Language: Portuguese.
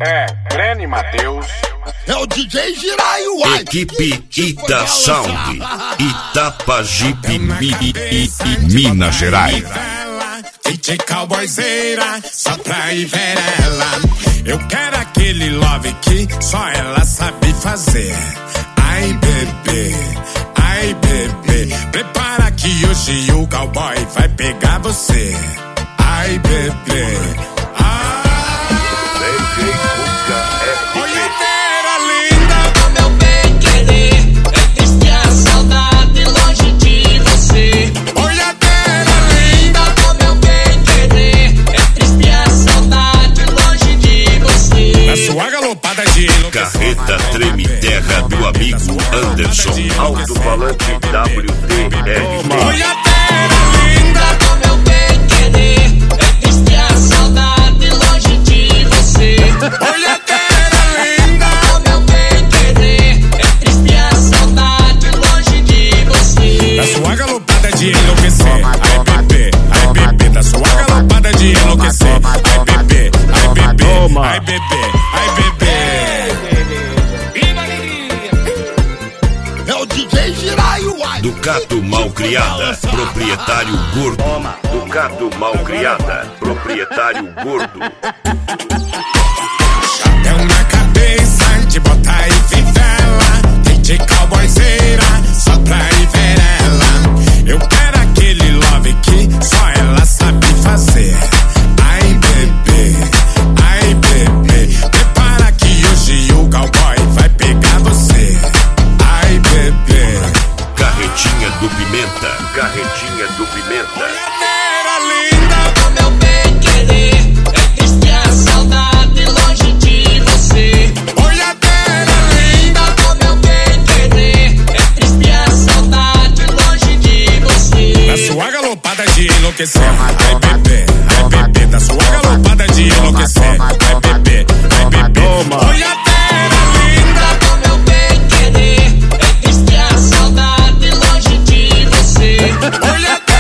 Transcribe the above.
É, Breno e Matheus. É o DJ Giraio, uai. Equipe Ita Sound, Itapajipe, Minas Gerais. DJ Cowboyzeira, só pra ir ver ela. Eu quero aquele love que só ela sabe fazer. Ai bebê, ai bebê, prepara que hoje o cowboy vai pegar você. Ai bebê, ai. Olheira linda, o meu bem querer, é triste a saudade longe de você. olheira linda, O meu bem querer, é triste a saudade longe de você. na sua galopada de enlouquecer. Carreta Treme Terra do amigo Anderson, alto-falante WDR. Olheira linda, O meu bem querer, é triste a saudade longe de você. olheira linda. O meu bem querer, é triste a saudade longe de você. Da sua galopada de enlouquecer. Ai bebê, da sua galopada de enlouquecer. Ai bebê, ai bebê, ai bebê, ai bebê. É o DJ Giraio, uai. Ducato Malcriada, proprietário gordo. Ducato Malcriada, proprietário gordo. Chapéu na cabeça, de botar e fivela. DJ Cowboyzeira, só pra ir ver ela. Eu quero aquele love que só ela sabe fazer. Ai bebê, ai bebê, prepara que hoje o cowboy vai pegar você. Ai bebê. Carretinha do Pimenta, Carretinha do Pimenta. Olheira linda, O meu bem querer, é triste a saudade longe de você. olheira linda. O meu bem querer, é triste a saudade longe de você. Da sua galopada de enlouquecer. Ai bebê, da sua galopada de enlouquecer. Ai bebê, olheira linda. O meu bem querer, é triste a saudade longe de você. Olheira